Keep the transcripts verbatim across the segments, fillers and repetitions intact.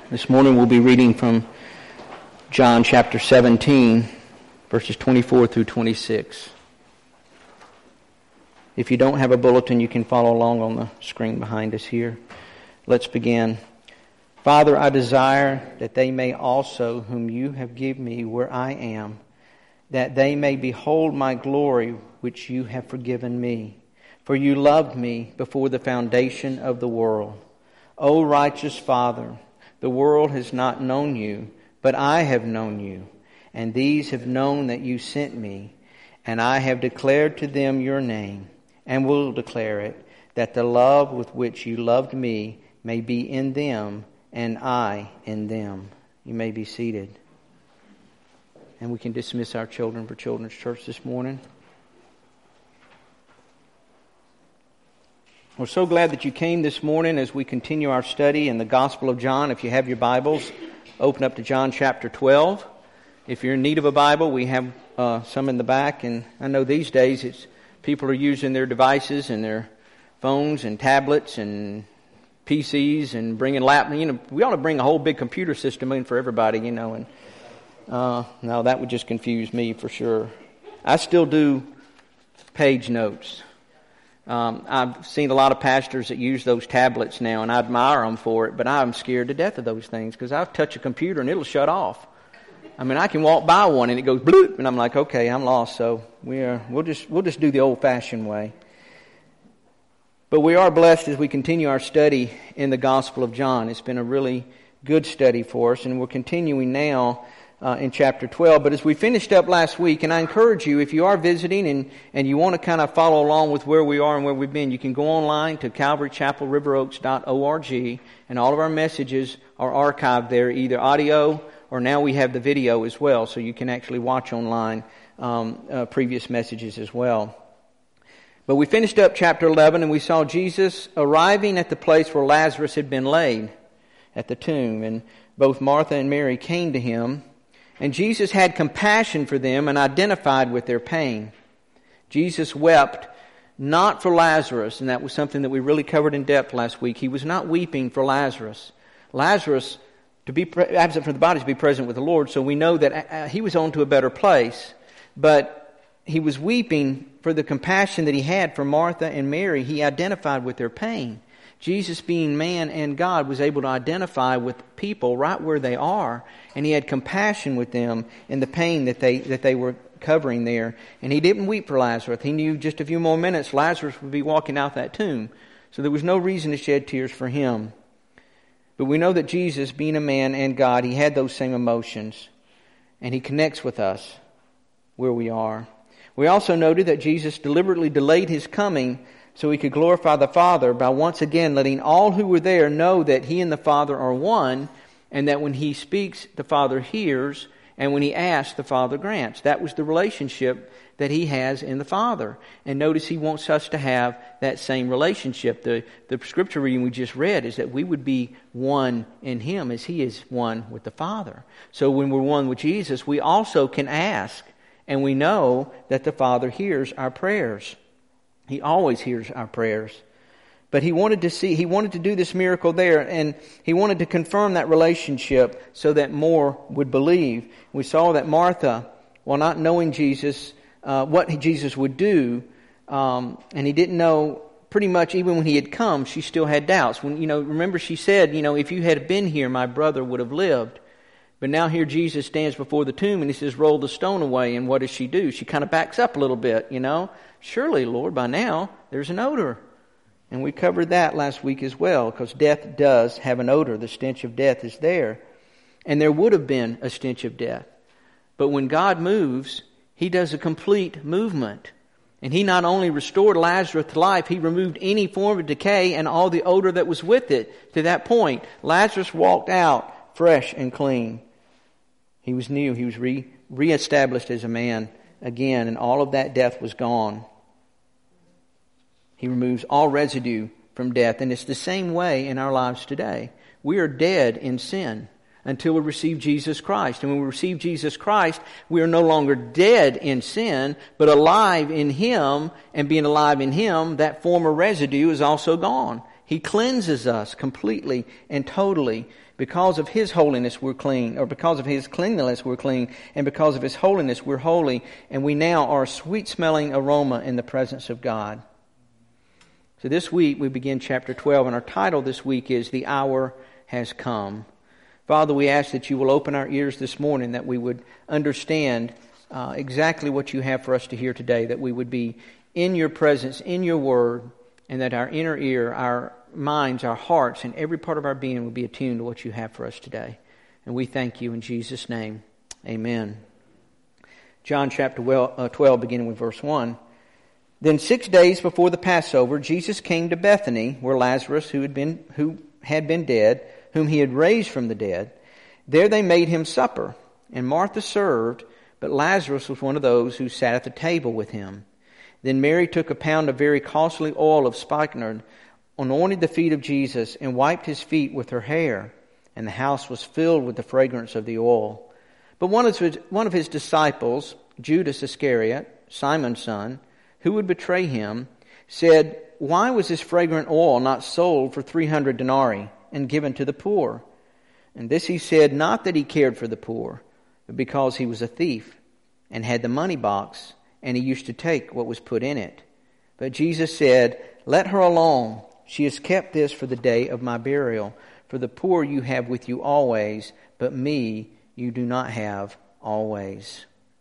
This morning we'll be reading from John chapter seventeen, verses twenty-four through twenty-six. If you don't have a bulletin, you can follow along on the screen behind us here. Let's begin. Father, I desire that they may also, whom you have given me where I am, that they may behold my glory which you have forgiven me. For you loved me before the foundation of the world. O righteous Father, the world has not known you, but I have known you, and these have known that you sent me, and I have declared to them your name, and will declare it, that the love with which you loved me may be in them, and I in them. You may be seated. And we can dismiss our children for Children's Church this morning. We're so glad that you came this morning as we continue our study in the Gospel of John. If you have your Bibles, open up to John chapter twelve. If you're in need of a Bible, we have uh, some in the back. And I know these days it's people are using their devices and their phones and tablets and P Cs and bringing lap. You know, we ought to bring a whole big computer system in for everybody. You know, and uh, no, that would just confuse me for sure. I still do page notes. Um, I've seen a lot of pastors that use those tablets now, and I admire them for it, but I'm scared to death of those things because I'll touch a computer and it'll shut off. I mean, I can walk by one and it goes bloop, and I'm like, okay, I'm lost. So we are, we'll just we'll just do the old-fashioned way. But we are blessed as we continue our study in the Gospel of John. It's been a really good study for us, and we're continuing now Uh, in chapter twelve. But as we finished up last week, and I encourage you, if you are visiting and, and you want to kind of follow along with where we are and where we've been, you can go online to calvary chapel river oaks dot org, and all of our messages are archived there, either audio or now we have the video as well, so you can actually watch online um, uh, previous messages as well. But we finished up chapter eleven, and we saw Jesus arriving at the place where Lazarus had been laid, at the tomb, and both Martha and Mary came to him. And Jesus had compassion for them and identified with their pain. Jesus wept not for Lazarus, and that was something that we really covered in depth last week. He was not weeping for Lazarus. Lazarus, to be pre- absent from the body, to be present with the Lord, so we know that uh, he was on to a better place. But he was weeping for the compassion that he had for Martha and Mary. He identified with their pain. Jesus, being man and God, was able to identify with people right where they are, and he had compassion with them in the pain that they that they were covering there. And he didn't weep for Lazarus. He knew just a few more minutes Lazarus would be walking out that tomb, so there was no reason to shed tears for him. But we know that Jesus, being a man and God, he had those same emotions, and he connects with us where we are. We also noted that Jesus deliberately delayed his coming so he could glorify the Father by once again letting all who were there know that he and the Father are one, and that when he speaks, the Father hears, and when he asks, the Father grants. That was the relationship that he has in the Father. And notice he wants us to have that same relationship. The, the scripture reading we just read is that we would be one in him as he is one with the Father. So when we're one with Jesus, we also can ask, and we know that the Father hears our prayers. He always hears our prayers. But he wanted to see, he wanted to do this miracle there, and he wanted to confirm that relationship so that more would believe. We saw that Martha, while not knowing Jesus, uh, what Jesus would do, um, and he didn't know pretty much even when he had come, she still had doubts. When, you know, remember she said, you know, if you had been here, my brother would have lived. But now here Jesus stands before the tomb and he says, roll the stone away. And what does she do? She kind of backs up a little bit, you know. Surely, Lord, by now there's an odor. And we covered that last week as well, because death does have an odor. The stench of death is there. And there would have been a stench of death. But when God moves, he does a complete movement. And he not only restored Lazarus to life, he removed any form of decay and all the odor that was with it. To that point, Lazarus walked out fresh and clean. He was new. He was re reestablished as a man again, and all of that death was gone. He removes all residue from death, and it's the same way in our lives today. We are dead in sin until we receive Jesus Christ. And when we receive Jesus Christ, we are no longer dead in sin, but alive in him, and being alive in him, that former residue is also gone. He cleanses us completely and totally. Because of His holiness, we're clean. Or because of His cleanliness, we're clean. And because of His holiness, we're holy. And we now are a sweet-smelling aroma in the presence of God. So this week, we begin chapter twelve. And our title this week is The Hour Has Come. Father, we ask that You will open our ears this morning, that we would understand uh, exactly what You have for us to hear today. That we would be in Your presence, in Your Word, and that our inner ear, our minds, our hearts, and every part of our being will be attuned to what You have for us today. And we thank You in Jesus' name. Amen. John chapter twelve, beginning with verse one. Then six days before the Passover, Jesus came to Bethany, where Lazarus, who had been who had been dead, whom He had raised from the dead. There they made Him supper, and Martha served, but Lazarus was one of those who sat at the table with Him. Then Mary took a pound of very costly oil of spikenard, anointed the feet of Jesus, and wiped His feet with her hair, and the house was filled with the fragrance of the oil. But one of his, one of his disciples, Judas Iscariot, Simon's son, who would betray Him, said, "Why was this fragrant oil not sold for three hundred denarii and given to the poor?" And this He said, not that He cared for the poor, but because He was a thief, and had the money box, and He used to take what was put in it. But Jesus said, "Let her alone. She has kept this for the day of my burial. For the poor you have with you always, but me you do not have always."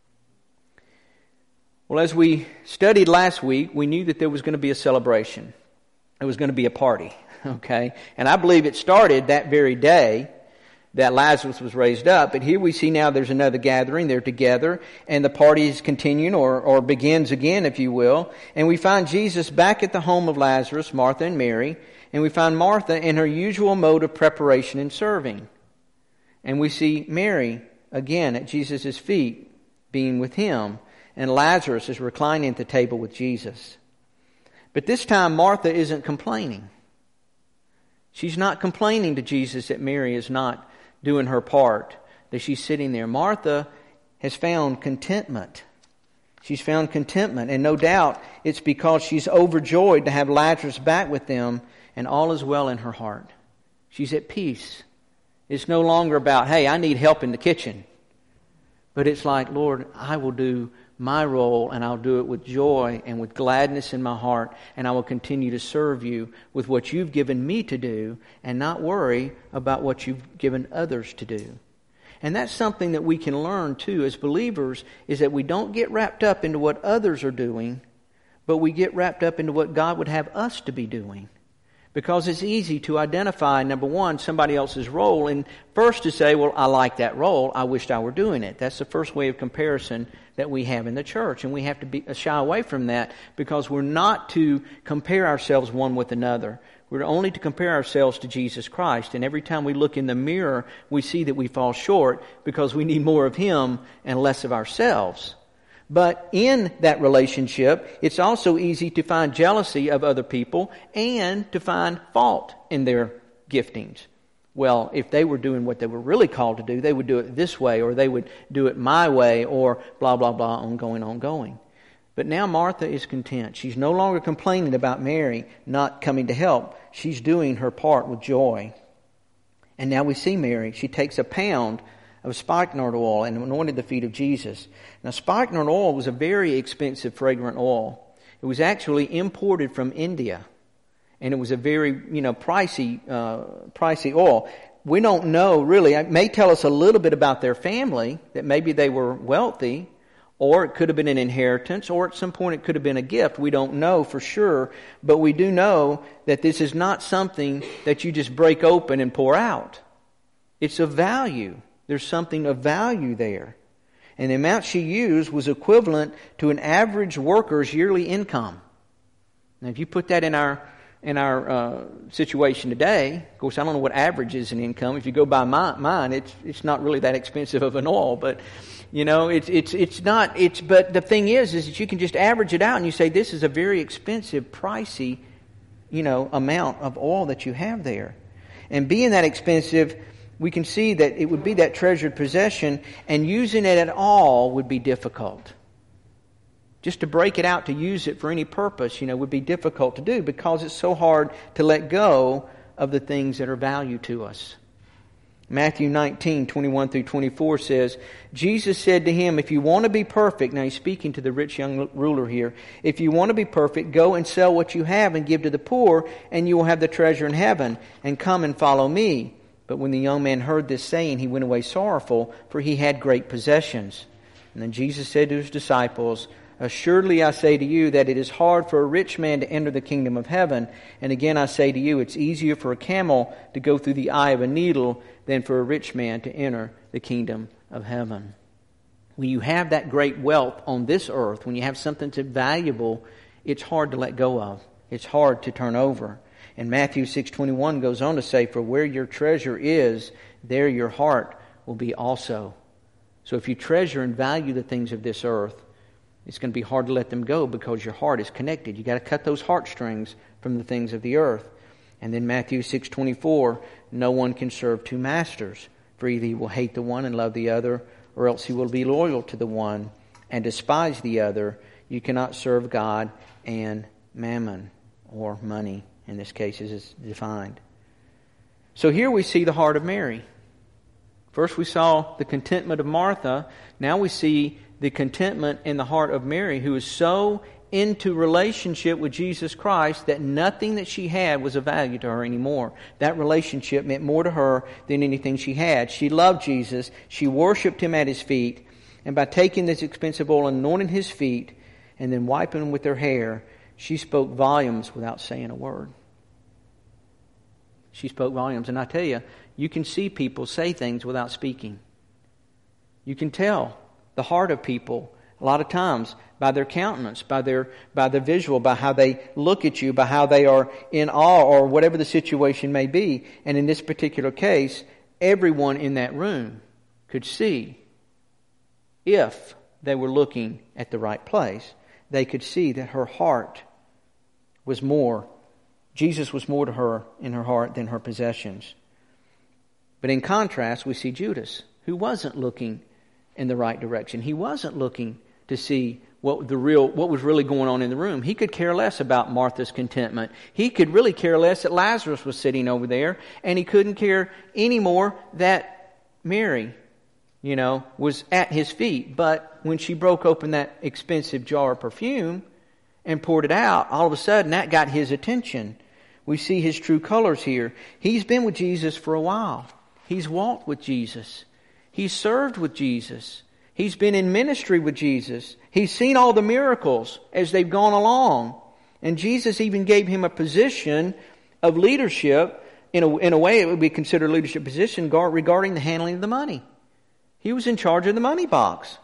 Well, as we studied last week, we knew that there was going to be a celebration. There was going to be a party, okay? And I believe it started that very day that Lazarus was raised up. But here we see now there's another gathering. They're together, and the party is continuing, or, or begins again, if you will. And we find Jesus back at the home of Lazarus, Martha and Mary. And we find Martha in her usual mode of preparation and serving. And we see Mary again at Jesus' feet, being with Him. And Lazarus is reclining at the table with Jesus. But this time Martha isn't complaining. She's not complaining to Jesus that Mary is not doing her part, that she's sitting there. Martha has found contentment. She's found contentment, and no doubt it's because she's overjoyed to have Lazarus back with them, and all is well in her heart. She's at peace. It's no longer about, hey, I need help in the kitchen. But it's like, Lord, I will do my role, and I'll do it with joy and with gladness in my heart, and I will continue to serve You with what You've given me to do, and not worry about what You've given others to do. And that's something that we can learn too as believers, is that we don't get wrapped up into what others are doing, but we get wrapped up into what God would have us to be doing. Because it's easy to identify, number one, somebody else's role, and first to say, well, I like that role, I wished I were doing it. That's the first way of comparison that we have in the church, and we have to be, shy away from that, because we're not to compare ourselves one with another. We're only to compare ourselves to Jesus Christ, and every time we look in the mirror, we see that we fall short because we need more of Him and less of ourselves. But in that relationship, it's also easy to find jealousy of other people and to find fault in their giftings. Well, if they were doing what they were really called to do, they would do it this way, or they would do it my way, or blah, blah, blah, ongoing, ongoing. But now Martha is content. She's no longer complaining about Mary not coming to help. She's doing her part with joy. And now we see Mary. She takes a pound of spikenard oil and anointed the feet of Jesus. Now, spikenard oil was a very expensive fragrant oil. It was actually imported from India, and it was a very, you know, pricey, uh, pricey oil. We don't know really. It may tell us a little bit about their family, that maybe they were wealthy, or it could have been an inheritance, or at some point it could have been a gift. We don't know for sure, but we do know that this is not something that you just break open and pour out. It's of value. There's something of value there. And the amount she used was equivalent to an average worker's yearly income. Now, if you put that in our in our uh, situation today, of course, I don't know what average is in income. If you go by my, mine, it's it's not really that expensive of an oil, but you know, it's it's it's not. It's but the thing is, is that you can just average it out, and you say this is a very expensive, pricey, you know, amount of oil that you have there, and being that expensive, we can see that it would be that treasured possession, and using it at all would be difficult. Just to break it out to use it for any purpose, you know, would be difficult to do because it's so hard to let go of the things that are value to us. Matthew nineteen, twenty-one through twenty-four says, Jesus said to him, if you want to be perfect, now he's speaking to the rich young ruler here, if you want to be perfect, go and sell what you have and give to the poor, and you will have the treasure in heaven, and come and follow me. But when the young man heard this saying, he went away sorrowful, for he had great possessions. And then Jesus said to his disciples, assuredly I say to you that it is hard for a rich man to enter the kingdom of heaven. And again I say to you, it's easier for a camel to go through the eye of a needle than for a rich man to enter the kingdom of heaven. When you have that great wealth on this earth, when you have something that's valuable, it's hard to let go of. It's hard to turn over. And Matthew six twenty-one goes on to say, for where your treasure is, there your heart will be also. So if you treasure and value the things of this earth, it's going to be hard to let them go because your heart is connected. You've got to cut those heartstrings from the things of the earth. And then Matthew six twenty-four, no one can serve two masters, for either he will hate the one and love the other, or else he will be loyal to the one and despise the other. You cannot serve God and mammon, or money, in this case is defined. So here we see the heart of Mary. First we saw the contentment of Martha. Now we see the contentment in the heart of Mary, who is so into relationship with Jesus Christ that nothing that she had was of value to her anymore. That relationship meant more to her than anything she had. She loved Jesus. She worshipped Him at His feet. And by taking this expensive oil and anointing His feet and then wiping them with her hair, she spoke volumes without saying a word. She spoke volumes. And I tell you, you can see people say things without speaking. You can tell the heart of people a lot of times by their countenance, by their by their visual, by how they look at you, by how they are in awe or whatever the situation may be. And in this particular case, everyone in that room could see, if they were looking at the right place, they could see that her heart was more, Jesus was more to her in her heart than her possessions. But in contrast, we see Judas, who wasn't looking in the right direction. He wasn't looking to see what the real, what was really going on in the room. He could care less about Martha's contentment. He could really care less that Lazarus was sitting over there, and he couldn't care anymore that Mary, you know, was at his feet. But when she broke open that expensive jar of perfume and poured it out, all of a sudden that got his attention. We see his true colors here. He's been with Jesus for a while. He's walked with Jesus. He's served with Jesus. He's been in ministry with Jesus. He's seen all the miracles as they've gone along. And Jesus even gave him a position of leadership. In a, in a way, it would be considered a leadership position regarding the handling of the money. He was in charge of the money box.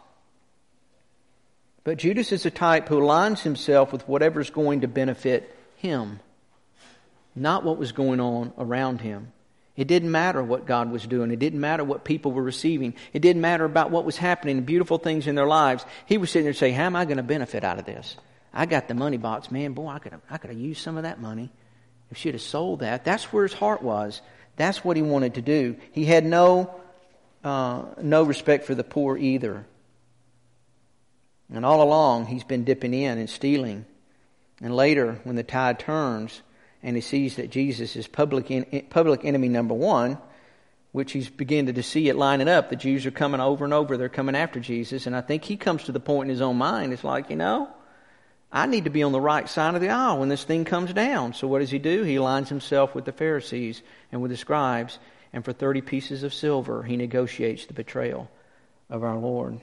But Judas is a type who aligns himself with whatever's going to benefit him, not what was going on around him. It didn't matter what God was doing. It didn't matter what people were receiving. It didn't matter about what was happening, the beautiful things in their lives. He was sitting there saying, how am I going to benefit out of this? I got the money box. Man, boy, I could have, I could have used some of that money. If she'd have sold that. That's where his heart was. That's what he wanted to do. He had no, uh, no respect for the poor either. And all along, he's been dipping in and stealing. And later, when the tide turns, and he sees that Jesus is public in, public enemy number one, which he's beginning to see it lining up. The Jews are coming over and over. They're coming after Jesus. And I think he comes to the point in his own mind. It's like, you know, I need to be on the right side of the aisle when this thing comes down. So what does he do? He aligns himself with the Pharisees and with the scribes. And for thirty pieces of silver, he negotiates the betrayal of our Lord.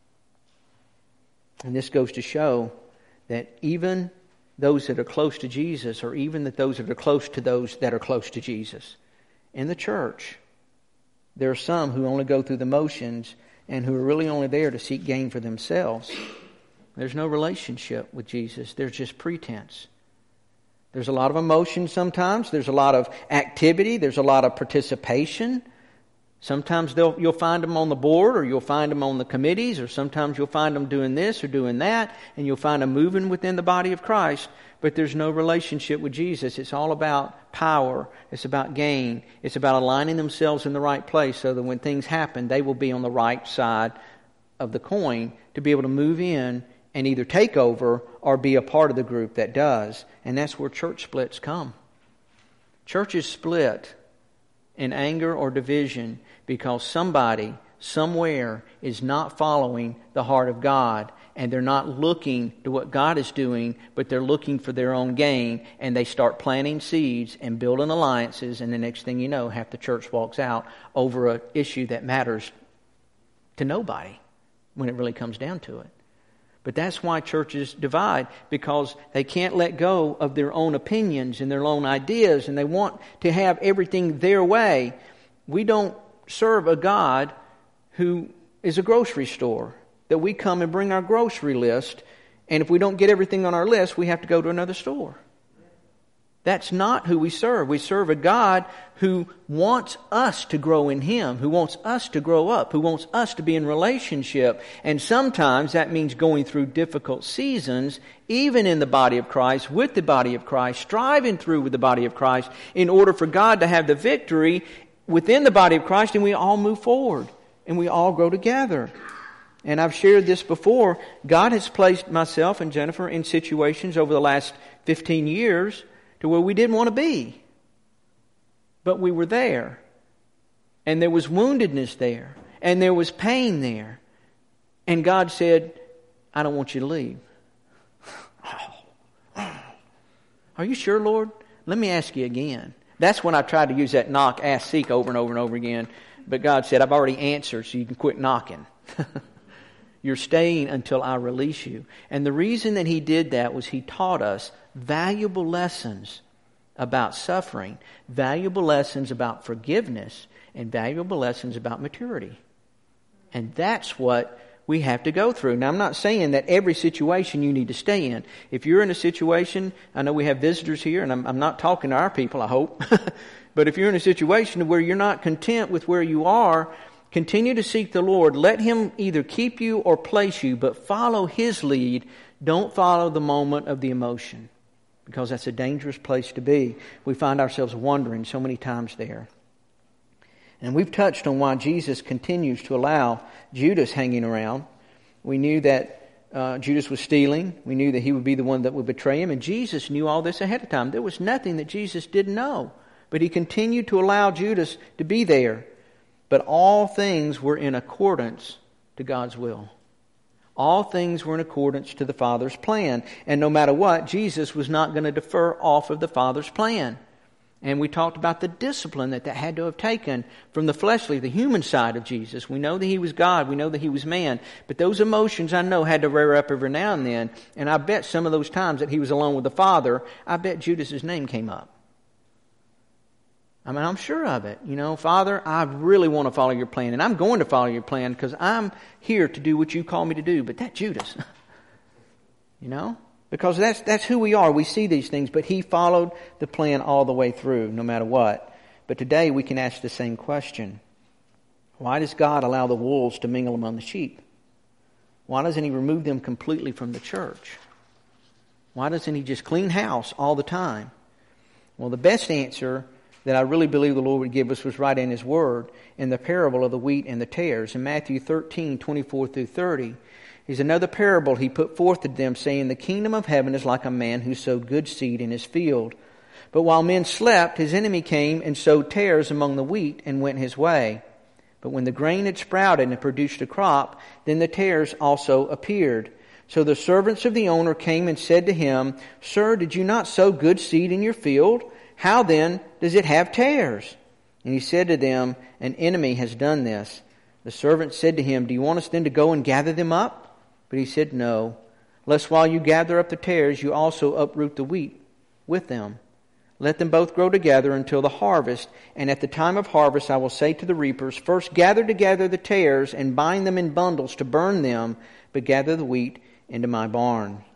And this goes to show that even those that are close to Jesus, or even that those that are close to those that are close to Jesus. In the church, there are some who only go through the motions and who are really only there to seek gain for themselves. There's no relationship with Jesus. There's just pretense. There's a lot of emotion sometimes. There's a lot of activity. There's a lot of participation. Sometimes they'll, you'll find them on the board, or you'll find them on the committees, or sometimes you'll find them doing this or doing that, and you'll find them moving within the body of Christ, but there's no relationship with Jesus. It's all about power. It's about gain. It's about aligning themselves in the right place so that when things happen, they will be on the right side of the coin to be able to move in and either take over or be a part of the group that does. And that's where church splits come. Churches split in anger or division because somebody somewhere is not following the heart of God, and they're not looking to what God is doing, but they're looking for their own gain, and they start planting seeds and building alliances, and the next thing you know, half the church walks out over an issue that matters to nobody when it really comes down to it. But that's why churches divide, because they can't let go of their own opinions and their own ideas, and they want to have everything their way. We don't serve a God who is a grocery store, that we come and bring our grocery list, and if we don't get everything on our list, we have to go to another store. That's not who we serve. We serve a God who wants us to grow in Him, who wants us to grow up, who wants us to be in relationship. And sometimes that means going through difficult seasons, even in the body of Christ, with the body of Christ, striving through with the body of Christ, in order for God to have the victory within the body of Christ, and we all move forward, and we all grow together. And I've shared this before. God has placed myself and Jennifer in situations over the last fifteen years to where we didn't want to be. But we were there. And there was woundedness there. And there was pain there. And God said, I don't want you to leave. Are you sure, Lord? Let me ask you again. That's when I tried to use that knock, ask, seek over and over and over again. But God said, I've already answered, so you can quit knocking. You're staying until I release you. And the reason that He did that was He taught us valuable lessons about suffering, valuable lessons about forgiveness, and valuable lessons about maturity. And that's what we have to go through. Now, I'm not saying that every situation you need to stay in. If you're in a situation, I know we have visitors here, and I'm, I'm not talking to our people, I hope. But if you're in a situation where you're not content with where you are, continue to seek the Lord. Let Him either keep you or place you, but follow His lead. Don't follow the moment of the emotion, because that's a dangerous place to be. We find ourselves wandering so many times there. And we've touched on why Jesus continues to allow Judas hanging around. We knew that uh, Judas was stealing. We knew that he would be the one that would betray Him. And Jesus knew all this ahead of time. There was nothing that Jesus didn't know. But He continued to allow Judas to be there. But all things were in accordance to God's will. All things were in accordance to the Father's plan. And no matter what, Jesus was not going to defer off of the Father's plan. And we talked about the discipline that that had to have taken from the fleshly, the human side of Jesus. We know that He was God. We know that He was man. But those emotions, I know, had to rear up every now and then. And I bet some of those times that He was alone with the Father, I bet Judas's name came up. I mean, I'm sure of it. You know, Father, I really want to follow your plan. And I'm going to follow your plan because I'm here to do what you call me to do. But that Judas, you know, because that's that's who we are. We see these things. But he followed the plan all the way through, no matter what. But today we can ask the same question. Why does God allow the wolves to mingle among the sheep? Why doesn't He remove them completely from the church? Why doesn't He just clean house all the time? Well, the best answer that I really believe the Lord would give us was right in His Word, in the parable of the wheat and the tares. In Matthew thirteen, twenty-four through thirty, is another parable He put forth to them, saying, the kingdom of heaven is like a man who sowed good seed in his field. But while men slept, his enemy came and sowed tares among the wheat and went his way. But when the grain had sprouted and produced a crop, then the tares also appeared. So the servants of the owner came and said to him, Sir, did you not sow good seed in your field? How then does it have tares? And he said to them, An enemy has done this. The servant said to him, Do you want us then to go and gather them up? But he said, No, lest while you gather up the tares, you also uproot the wheat with them. Let them both grow together until the harvest. And at the time of harvest I will say to the reapers, First gather together the tares and bind them in bundles to burn them, but gather the wheat into my barn.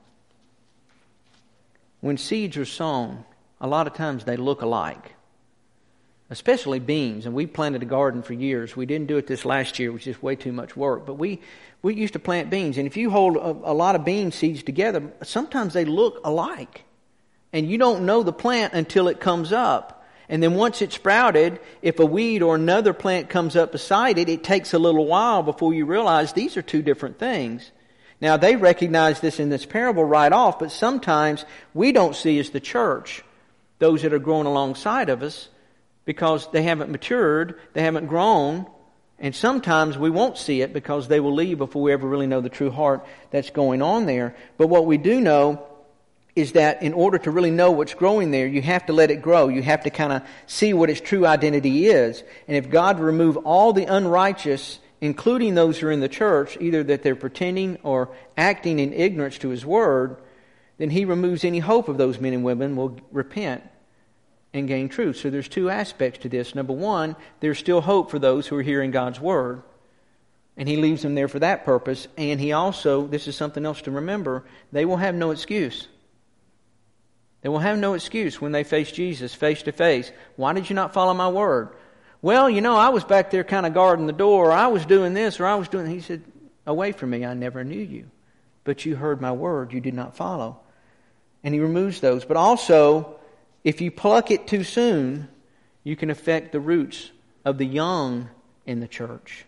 When seeds are sown, a lot of times they look alike, especially beans. And we planted a garden for years. We didn't do it this last year, which is way too much work. But we, we used to plant beans. And if you hold a, a lot of bean seeds together, sometimes they look alike. And you don't know the plant until it comes up. And then once it's sprouted, if a weed or another plant comes up beside it, it takes a little while before you realize these are two different things. Now, they recognize this in this parable right off, but sometimes we don't see as the church those that are growing alongside of us because they haven't matured, they haven't grown, And sometimes we won't see it because they will leave before we ever really know the true heart that's going on there. But what we do know is that in order to really know what's growing there, you have to let it grow. You have to kind of see what its true identity is. And if God remove all the unrighteous, including those who are in the church, either that they're pretending or acting in ignorance to His Word, then He removes any hope of those men and women will repent and gain truth. So there's two aspects to this. Number one, there's still hope for those who are hearing God's Word. And He leaves them there for that purpose. And He also, this is something else to remember, they will have no excuse. They will have no excuse when they face Jesus face to face. Why did you not follow my word? Well, you know, I was back there kind of guarding the door, or I was doing this, or I was doing... He said, away from me, I never knew you. But you heard my word, you did not follow. And He removes those. But also, if you pluck it too soon, you can affect the roots of the young in the church.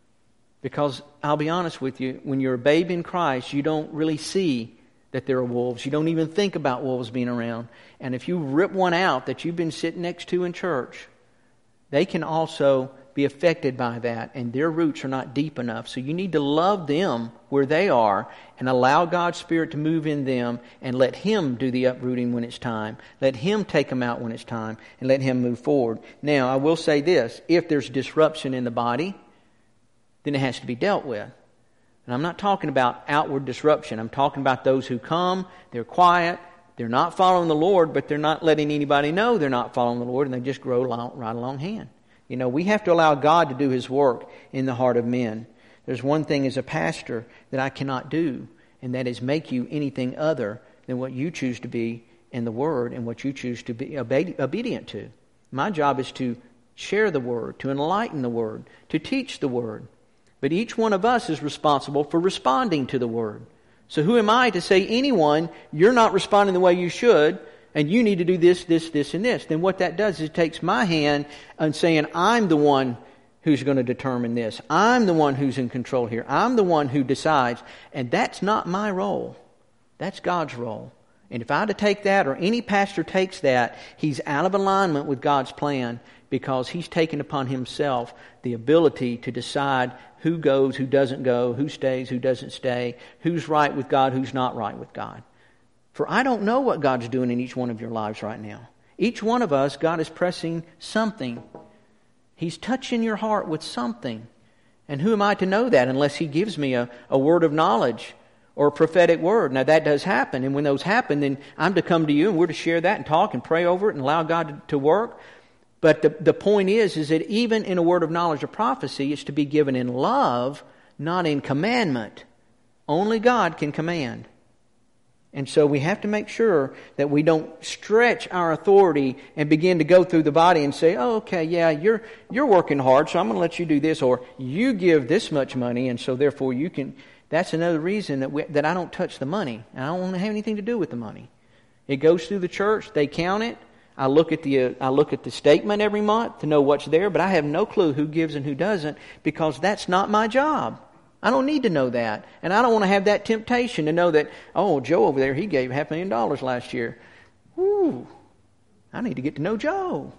Because I'll be honest with you, when you're a babe in Christ, you don't really see that there are wolves. You don't even think about wolves being around. And if you rip one out that you've been sitting next to in church, they can also be affected by that, and their roots are not deep enough. So you need to love them where they are and allow God's Spirit to move in them and let Him do the uprooting when it's time. Let Him take them out when it's time and let Him move forward. Now, I will say this. If there's disruption in the body, then it has to be dealt with. And I'm not talking about outward disruption. I'm talking about those who come, they're quiet, they're not following the Lord, but they're not letting anybody know they're not following the Lord, and they just grow right along hand. You know, we have to allow God to do His work in the heart of men. There's one thing as a pastor that I cannot do, and that is make you anything other than what you choose to be in the Word and what you choose to be obedient to. My job is to share the Word, to enlighten the Word, to teach the Word. But each one of us is responsible for responding to the Word. So who am I to say anyone, you're not responding the way you should, and you need to do this, this, this, and this? Then what that does is it takes my hand and saying, I'm the one who's going to determine this. I'm the one who's in control here. I'm the one who decides. And that's not my role. That's God's role. And if I had to take that, or any pastor takes that, he's out of alignment with God's plan, because he's taken upon himself the ability to decide who goes, who doesn't go, who stays, who doesn't stay, who's right with God, who's not right with God. For I don't know what God's doing in each one of your lives right now. Each one of us, God is pressing something. He's touching your heart with something. And who am I to know that unless He gives me a, a word of knowledge or a prophetic word? Now that does happen. And when those happen, then I'm to come to you and we're to share that and talk and pray over it and allow God to, to work. But the, the point is, is that even in a word of knowledge or prophecy, it's to be given in love, not in commandment. Only God can command. And so we have to make sure that we don't stretch our authority and begin to go through the body and say, oh, okay, yeah, you're you're working hard, so I'm going to let you do this. Or you give this much money, and so therefore you can... That's another reason that we, that I don't touch the money. I don't want to have anything to do with the money. It goes through the church. They count it. I look at the uh, I look at the statement every month to know what's there, but I have no clue who gives and who doesn't, because that's not my job. I don't need to know that. And I don't want to have that temptation to know that, oh, Joe over there, he gave half a million dollars last year. Woo, I need to get to know Joe.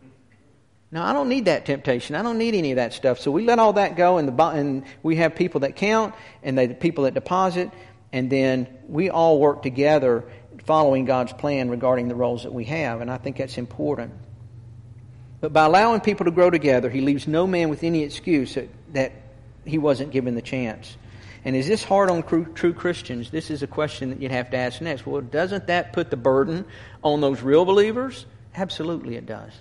No, I don't need that temptation. I don't need any of that stuff. So we let all that go, and, the, and we have people that count, and they, the people that deposit, and then we all work together following God's plan regarding the roles that we have. And I think that's important. But by allowing people to grow together, He leaves no man with any excuse that, that he wasn't given the chance. And is this hard on true Christians? This is a question that you'd have to ask next. Well, doesn't that put the burden on those real believers? Absolutely it does.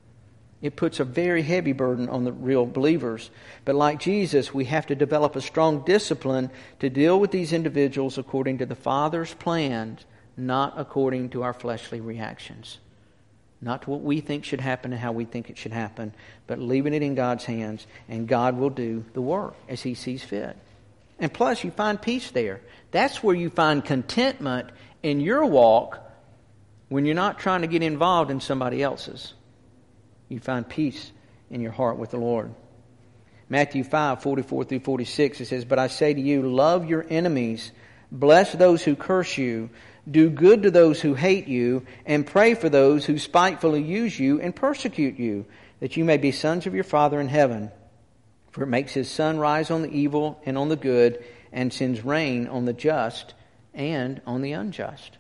It puts a very heavy burden on the real believers. But like Jesus, we have to develop a strong discipline to deal with these individuals according to the Father's plans, not according to our fleshly reactions. Not to what we think should happen and how we think it should happen, but leaving it in God's hands, and God will do the work as He sees fit. And plus, you find peace there. That's where you find contentment in your walk when you're not trying to get involved in somebody else's. You find peace in your heart with the Lord. Matthew five, forty-four through forty-six, it says, "But I say to you, love your enemies, bless those who curse you, do good to those who hate you, and pray for those who spitefully use you and persecute you, that you may be sons of your Father in heaven. For it makes his sun rise on the evil and on the good, and sends rain on the just and on the unjust.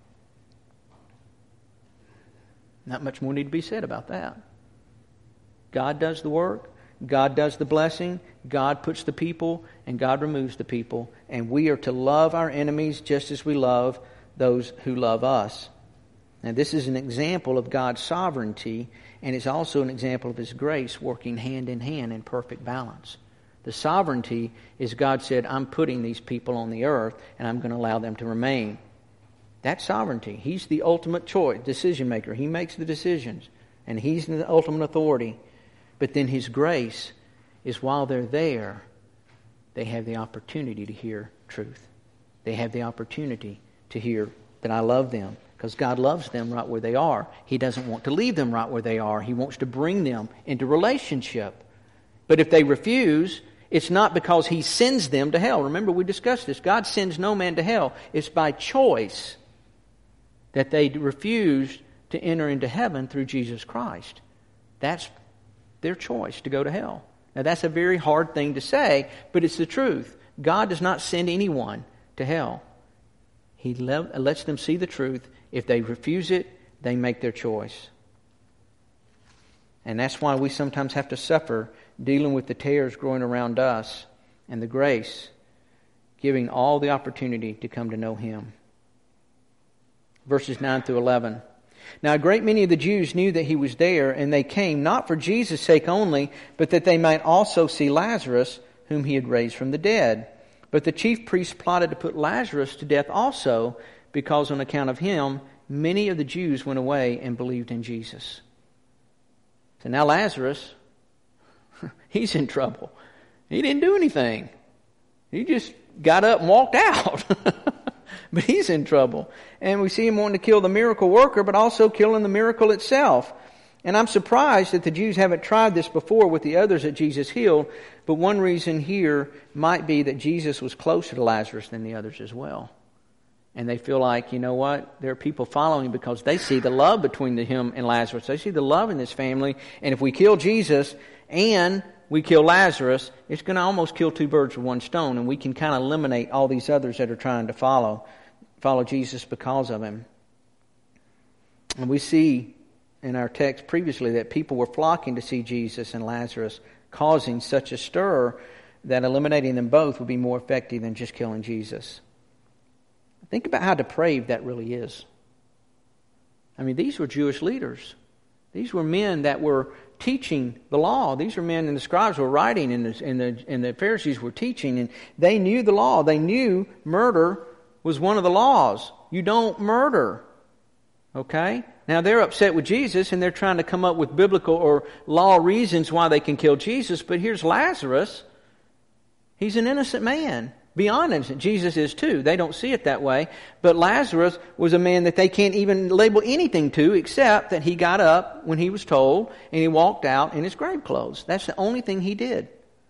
Not much more need to be said about that. God does the work. God does the blessing. God puts the people, and God removes the people. And we are to love our enemies just as we love those who love us. Now, this is an example of God's sovereignty, and it's also an example of His grace working hand in hand in perfect balance. The sovereignty is God said, I'm putting these people on the earth, and I'm going to allow them to remain. That's sovereignty. He's the ultimate choice, decision maker. He makes the decisions, and He's the ultimate authority. But then His grace is while they're there, they have the opportunity to hear truth. They have the opportunity to hear that I love them. Because God loves them right where they are. He doesn't want to leave them right where they are. He wants to bring them into relationship. But if they refuse, it's not because He sends them to hell. Remember, we discussed this. God sends no man to hell. It's by choice that they refuse to enter into heaven through Jesus Christ. That's their choice to go to hell. Now, that's a very hard thing to say, but it's the truth. God does not send anyone to hell. He lets them see the truth. If they refuse it, they make their choice. And that's why we sometimes have to suffer dealing with the tares growing around us and the grace, giving all the opportunity to come to know Him. Verses nine through eleven. Now a great many of the Jews knew that He was there, and they came not for Jesus' sake only, but that they might also see Lazarus, whom He had raised from the dead. But the chief priests plotted to put Lazarus to death also, because on account of him, many of the Jews went away and believed in Jesus. So now Lazarus, he's in trouble. He didn't do anything. He just got up and walked out. But he's in trouble. And we see him wanting to kill the miracle worker, but also killing the miracle itself. And I'm surprised that the Jews haven't tried this before with the others that Jesus healed. But one reason here might be that Jesus was closer to Lazarus than the others as well. And they feel like, you know what, there are people following because they see the love between him and Lazarus. They see the love in this family. And if we kill Jesus and we kill Lazarus, it's going to almost kill two birds with one stone. And we can kind of eliminate all these others that are trying to follow, follow Jesus because of him. And we see in our text previously that people were flocking to see Jesus and Lazarus, causing such a stir that eliminating them both would be more effective than just killing Jesus. Think about how depraved that really is. I mean, these were Jewish leaders. These were men that were teaching the law. These were men, and the scribes were writing, and the, and the, and the Pharisees were teaching, and they knew the law. They knew murder was one of the laws. You don't murder. Okay? Now they're upset with Jesus, and they're trying to come up with biblical or law reasons why they can kill Jesus. But here's Lazarus. He's an innocent man. Beyond innocent. Jesus is too. They don't see it that way. But Lazarus was a man that they can't even label anything to except that he got up when he was told and he walked out in his grave clothes. That's the only thing he did.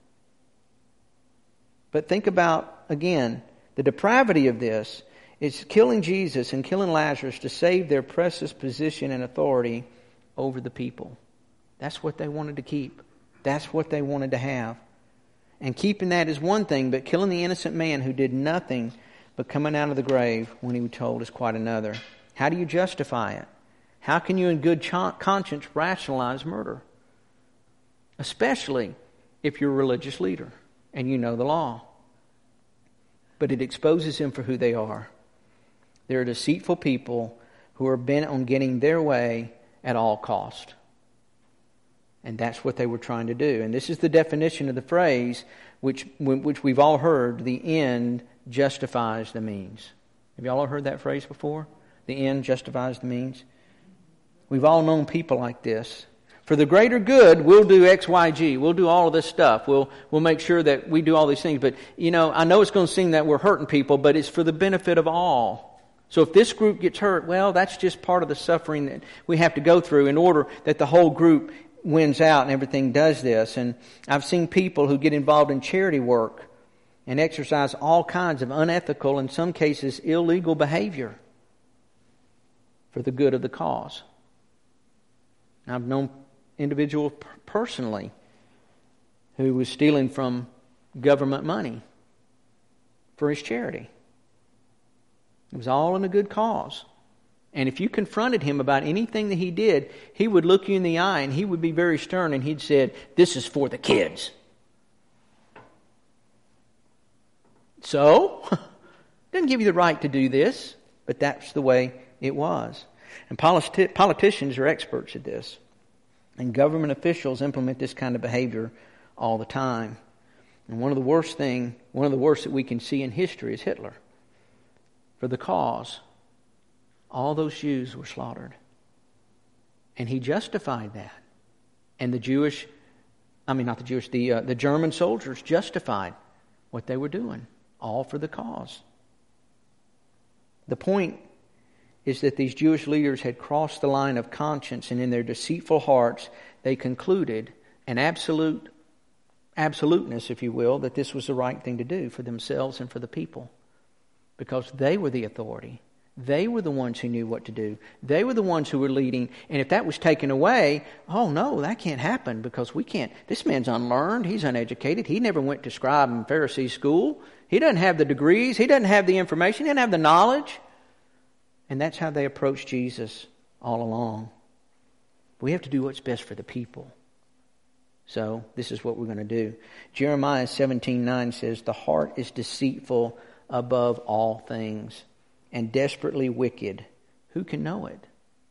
But think about, again, the depravity of this. It's killing Jesus and killing Lazarus to save their precious position and authority over the people. That's what they wanted to keep. That's what they wanted to have. And keeping that is one thing, but killing the innocent man who did nothing but coming out of the grave when he was told is quite another. How do you justify it? How can you in good ch- conscience rationalize murder? Especially if you're a religious leader and you know the law. But it exposes them for who they are. They're deceitful people who are bent on getting their way at all cost. And that's what they were trying to do. And this is the definition of the phrase which which we've all heard, the end justifies the means. Have you all heard that phrase before? The end justifies the means. We've all known people like this. For the greater good, we'll do X, Y, G. We'll do all of this stuff. We'll we'll make sure that we do all these things. But, you know, I know it's going to seem that we're hurting people, but it's for the benefit of all. So if this group gets hurt, well, that's just part of the suffering that we have to go through in order that the whole group wins out and everything does this. And I've seen people who get involved in charity work and exercise all kinds of unethical, in some cases illegal behavior for the good of the cause. I've known individuals personally who was stealing from government money for his charity. It was all in a good cause. And if you confronted him about anything that he did, he would look you in the eye and he would be very stern and he'd say, "This is for the kids." So, doesn't give you the right to do this, but that's the way it was. And politi- politicians are experts at this. And government officials implement this kind of behavior all the time. And one of the worst thing, one of the worst that we can see in history is Hitler. For the cause, all those Jews were slaughtered. And he justified that. And the Jewish, I mean not the Jewish, the uh, the German soldiers justified what they were doing. All for the cause. The point is that these Jewish leaders had crossed the line of conscience, and in their deceitful hearts they concluded an absolute absoluteness, if you will, that this was the right thing to do for themselves and for the people. Because they were the authority. They were the ones who knew what to do. They were the ones who were leading. And if that was taken away, oh no, that can't happen because we can't. This man's unlearned. He's uneducated. He never went to scribe and Pharisee school. He doesn't have the degrees. He doesn't have the information. He doesn't have the knowledge. And that's how they approached Jesus all along. We have to do what's best for the people. So this is what we're going to do. Jeremiah seventeen nine says, "The heart is deceitful above all things, and desperately wicked. Who can know it?"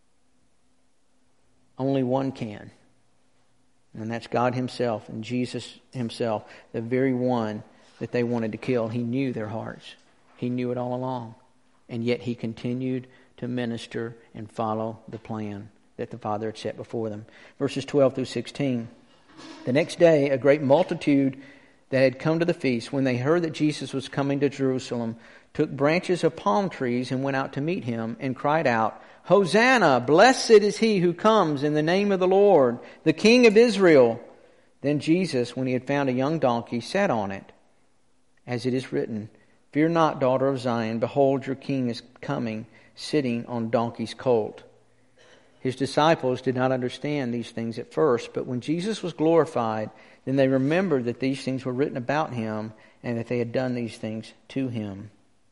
Only one can. And that's God Himself and Jesus Himself, the very one that they wanted to kill. He knew their hearts. He knew it all along. And yet He continued to minister and follow the plan that the Father had set before them. Verses twelve through sixteen. "The next day, a great multitude that had come to the feast, when they heard that Jesus was coming to Jerusalem, took branches of palm trees and went out to meet Him and cried out, 'Hosanna! Blessed is He who comes in the name of the Lord, the King of Israel!' Then Jesus, when He had found a young donkey, sat on it, as it is written, 'Fear not, daughter of Zion, behold, your King is coming, sitting on donkey's colt.' His disciples did not understand these things at first, but when Jesus was glorified, then they remembered that these things were written about Him and that they had done these things to Him."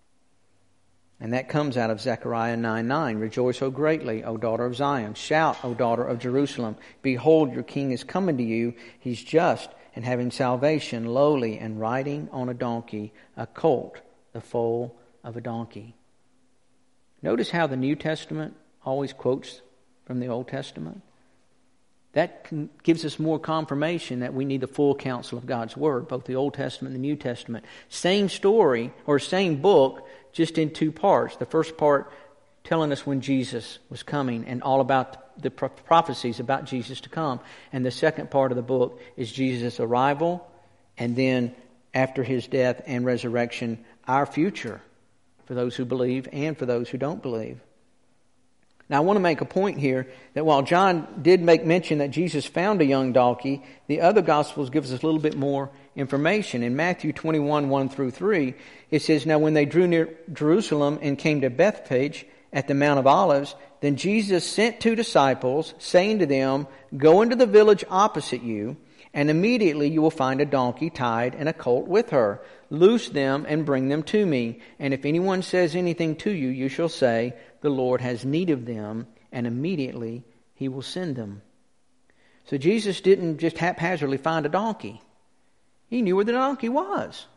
And that comes out of Zechariah nine nine. "Rejoice, O greatly, O daughter of Zion. Shout, O daughter of Jerusalem. Behold, your King is coming to you. He's just and having salvation, lowly and riding on a donkey, a colt, the foal of a donkey." Notice how the New Testament always quotes from the Old Testament. That gives us more confirmation that we need the full counsel of God's Word, both the Old Testament and the New Testament. Same story, or same book, just in two parts. The first part telling us when Jesus was coming and all about the prophecies about Jesus to come. And the second part of the book is Jesus' arrival, and then after His death and resurrection, our future for those who believe and for those who don't believe. Now I want to make a point here that while John did make mention that Jesus found a young donkey, the other Gospels give us a little bit more information. In Matthew twenty-one, one through three, it says, "Now when they drew near Jerusalem and came to Bethphage at the Mount of Olives, then Jesus sent two disciples, saying to them, 'Go into the village opposite you, and immediately you will find a donkey tied and a colt with her. Loose them and bring them to me. And if anyone says anything to you, you shall say, the Lord has need of them, and immediately He will send them.'" So Jesus didn't just haphazardly find a donkey. He knew where the donkey was.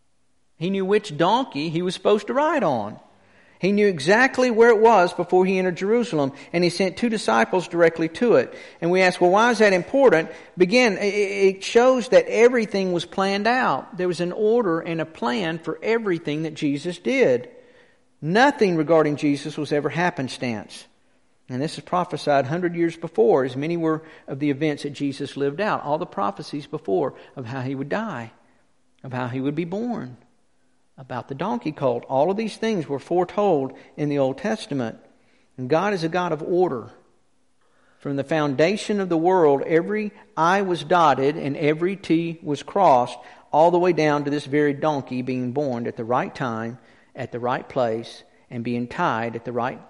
He knew which donkey He was supposed to ride on. He knew exactly where it was before He entered Jerusalem, and He sent two disciples directly to it. And we ask, well, why is that important? Again, it shows that everything was planned out. There was an order and a plan for everything that Jesus did. Nothing regarding Jesus was ever happenstance. And this is prophesied one hundred years before, as many were of the events that Jesus lived out. All the prophecies before of how He would die, of how He would be born, about the donkey colt. All of these things were foretold in the Old Testament. And God is a God of order. From the foundation of the world, every I was dotted and every T was crossed, all the way down to this very donkey being born at the right time, at the right place, and being tied at the right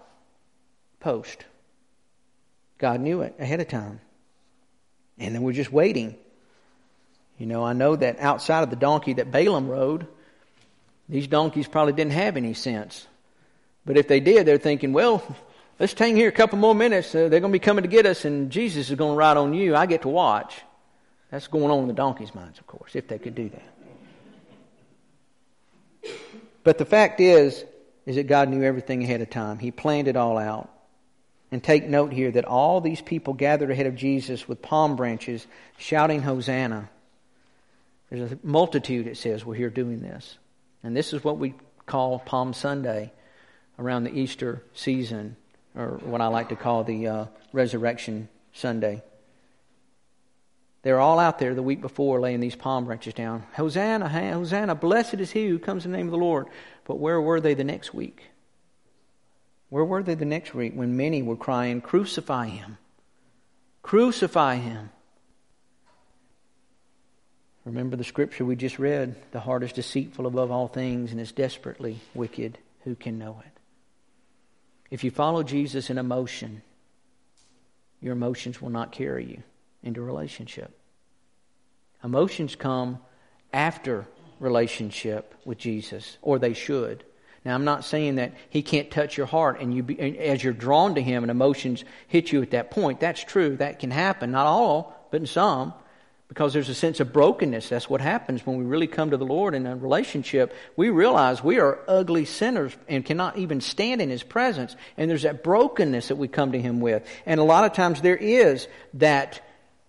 post. God knew it ahead of time. And then we're just waiting. You know, I know that outside of the donkey that Balaam rode, these donkeys probably didn't have any sense. But if they did, they're thinking, well, let's hang here a couple more minutes. Uh, they're going to be coming to get us, and Jesus is going to ride on you. I get to watch. That's going on in the donkey's minds, of course, if they could do that. But the fact is, is that God knew everything ahead of time. He planned it all out. And take note here that all these people gathered ahead of Jesus with palm branches, shouting Hosanna. There's a multitude, it says, we're here doing this. And this is what we call Palm Sunday around the Easter season, or what I like to call the uh, Resurrection Sunday. They're all out there the week before laying these palm branches down. Hosanna, Hosanna, blessed is he who comes in the name of the Lord. But where were they the next week? Where were they the next week when many were crying, crucify him, crucify him? Remember the scripture we just read, the heart is deceitful above all things and is desperately wicked. Who can know it? If you follow Jesus in emotion, your emotions will not carry you into relationship. Emotions come after relationship with Jesus, or they should. Now, I'm not saying that he can't touch your heart and you, be, as you're drawn to him and emotions hit you at that point. That's true. That can happen. Not all, but in some. Because there's a sense of brokenness. That's what happens when we really come to the Lord in a relationship. We realize we are ugly sinners and cannot even stand in his presence. And there's that brokenness that we come to him with. And a lot of times there is that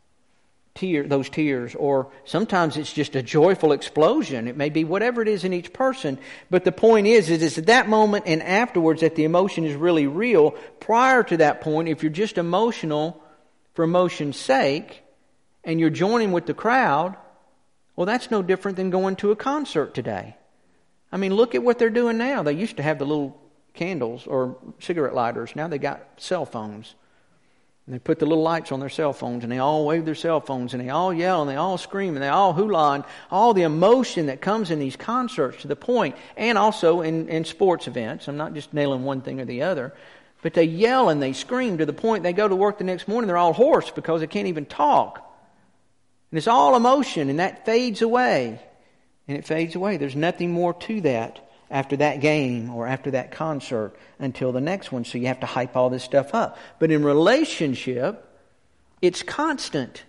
tear, those tears, or sometimes it's just a joyful explosion. It may be whatever it is in each person. But the point is, is it's at that moment and afterwards that the emotion is really real. Prior to that point, if you're just emotional for emotion's sake, and you're joining with the crowd, well, that's no different than going to a concert today. I mean, look at what they're doing now. They used to have the little candles or cigarette lighters. Now they got cell phones. And they put the little lights on their cell phones, and they all wave their cell phones, and they all yell, and they all scream, and they all hula, and all the emotion that comes in these concerts to the point, and also in, in sports events. I'm not just nailing one thing or the other. But they yell and they scream to the point they go to work the next morning, they're all hoarse because they can't even talk. And it's all emotion, and that fades away. And it fades away. There's nothing more to that after that game or after that concert until the next one. So you have to hype all this stuff up. But in relationship, it's constant.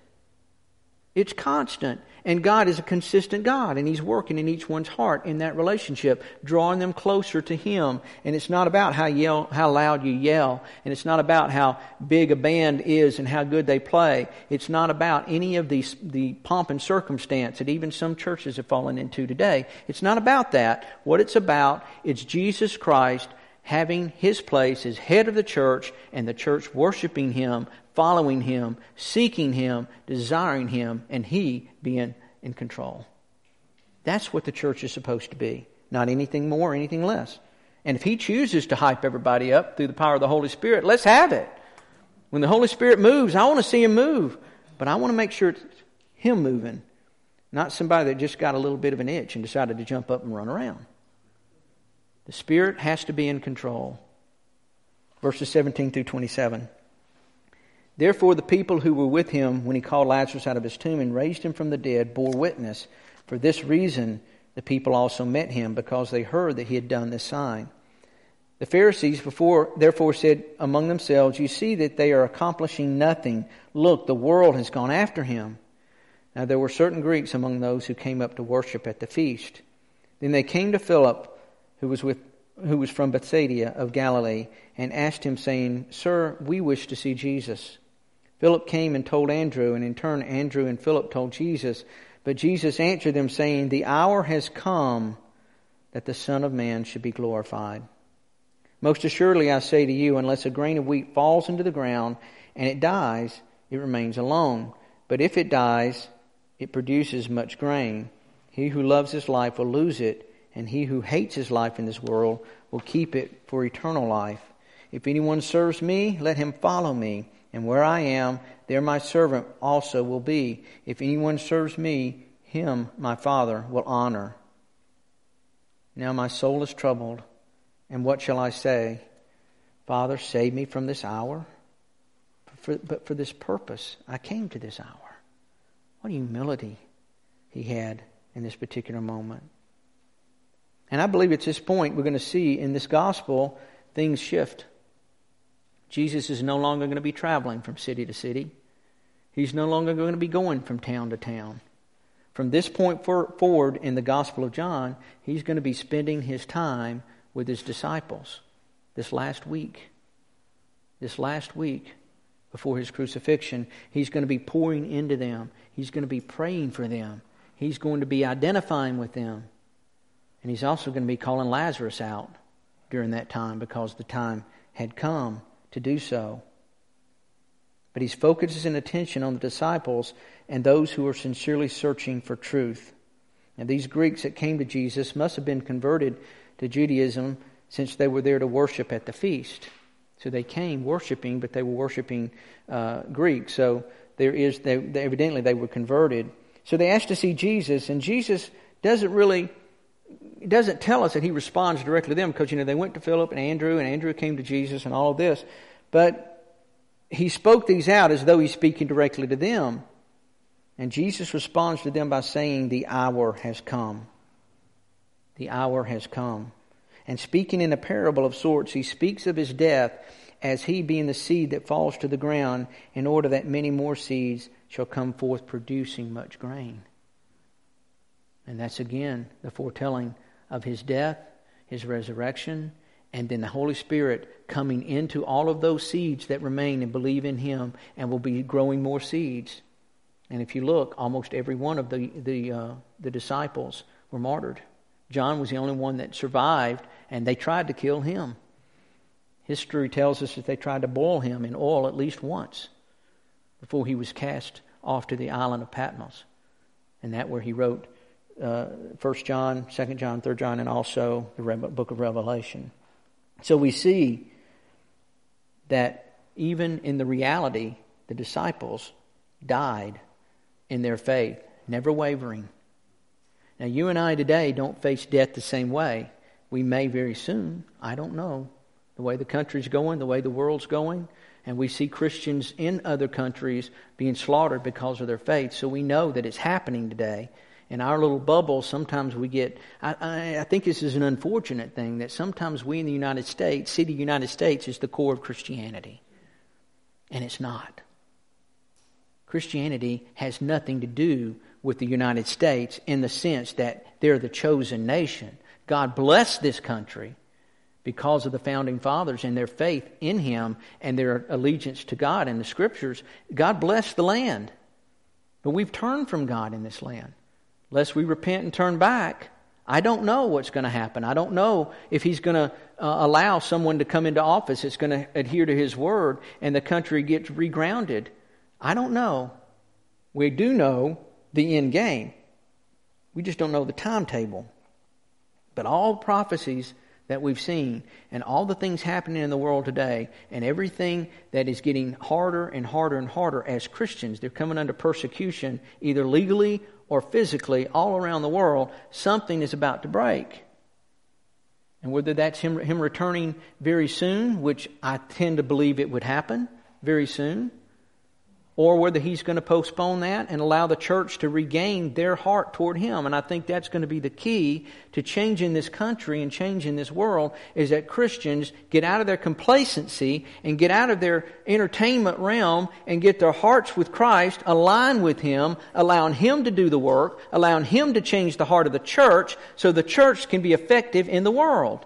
It's constant. And God is a consistent God, and he's working in each one's heart in that relationship, drawing them closer to him. And it's not about how yell, how loud you yell, and it's not about how big a band is and how good they play. It's not about any of these the pomp and circumstance that even some churches have fallen into today. It's not about that. What it's about is Jesus Christ having his place as head of the church, and the church worshiping him, following him, seeking him, desiring him, and he being in control. That's what the church is supposed to be. Not anything more, anything less. And if he chooses to hype everybody up through the power of the Holy Spirit, let's have it. When the Holy Spirit moves, I want to see him move. But I want to make sure it's him moving, not somebody that just got a little bit of an itch and decided to jump up and run around. The Spirit has to be in control. Verses seventeen through twenty-seven. Therefore the people who were with him when he called Lazarus out of his tomb and raised him from the dead bore witness. For this reason the people also met him, because they heard that he had done this sign. The Pharisees before therefore said among themselves, you see that they are accomplishing nothing. Look, the world has gone after him. Now there were certain Greeks among those who came up to worship at the feast. Then they came to Philip, who was with who was from Bethsaida of Galilee, and asked him, saying, Sir, we wish to see Jesus. Philip came and told Andrew, and in turn Andrew and Philip told Jesus. But Jesus answered them, saying, The hour has come that the Son of Man should be glorified. Most assuredly I say to you, unless a grain of wheat falls into the ground and it dies, it remains alone. But if it dies, it produces much grain. He who loves his life will lose it, and he who hates his life in this world will keep it for eternal life. If anyone serves me, let him follow me. And where I am, there my servant also will be. If anyone serves me, him my Father will honor. Now my soul is troubled, and what shall I say? Father, save me from this hour. For, but for this purpose I came to this hour. What humility. he had in this particular moment. And I believe at this point we're going to see in this gospel things shift. Jesus is no longer going to be traveling from city to city. He's no longer going to be going from town to town. From this point for, forward in the Gospel of John, he's going to be spending his time with his disciples this last week. This last week before his crucifixion, he's going to be pouring into them. He's going to be praying for them. He's going to be identifying with them. And he's also going to be calling Lazarus out during that time because the time had come to do so. But he's focusing attention on the disciples and those who are sincerely searching for truth. And these Greeks that came to Jesus must have been converted to Judaism since they were there to worship at the feast. So they came worshiping, but they were worshiping uh, Greek. So there is, they, they, evidently they were converted. So they asked to see Jesus, and Jesus doesn't really, doesn't tell us that he responds directly to them because, you know, they went to Philip and Andrew, and Andrew came to Jesus and all of this. But he spoke these out as though he's speaking directly to them. And Jesus responds to them by saying, the hour has come. The hour has come. And speaking in a parable of sorts, he speaks of his death as he being the seed that falls to the ground, in order that many more seeds shall come forth producing much grain. And that's again the foretelling of his death, his resurrection, and then the Holy Spirit coming into all of those seeds that remain and believe in him, and will be growing more seeds. And if you look, almost every one of the the uh, the disciples were martyred. John was the only one that survived, and they tried to kill him. History tells us that they tried to boil him in oil at least once before he was cast off to the island of Patmos. And that where he wrote uh, First John, Second John, Third John, and also the book of Revelation. So we see that even in the reality, the disciples died in their faith, never wavering. Now, you and I today don't face death the same way. We may very soon. I don't know. The way the country's going, the way the world's going. And we see Christians in other countries being slaughtered because of their faith. So we know that it's happening today. In our little bubble, sometimes we get... I, I, I think this is an unfortunate thing, that sometimes we in the United States see the United States as the core of Christianity. And it's not. Christianity has nothing to do with the United States in the sense that they're the chosen nation. God blessed this country because of the founding fathers and their faith in him and their allegiance to God and the Scriptures. God blessed the land. But we've turned from God in this land. Unless we repent and turn back, I don't know what's going to happen. I don't know if he's going to uh, allow someone to come into office that's going to adhere to his word and the country gets regrounded. I don't know. We do know the end game. We just don't know the timetable. But all prophecies that we've seen and all the things happening in the world today and everything that is getting harder and harder and harder as Christians, they're coming under persecution either legally or physically all around the world. Something is about to break. And whether that's him, him returning very soon, which I tend to believe it would happen very soon, or whether he's going to postpone that and allow the church to regain their heart toward him. And I think that's going to be the key to changing this country and changing this world, is that Christians get out of their complacency and get out of their entertainment realm and get their hearts with Christ, align with him, allowing him to do the work, allowing him to change the heart of the church so the church can be effective in the world.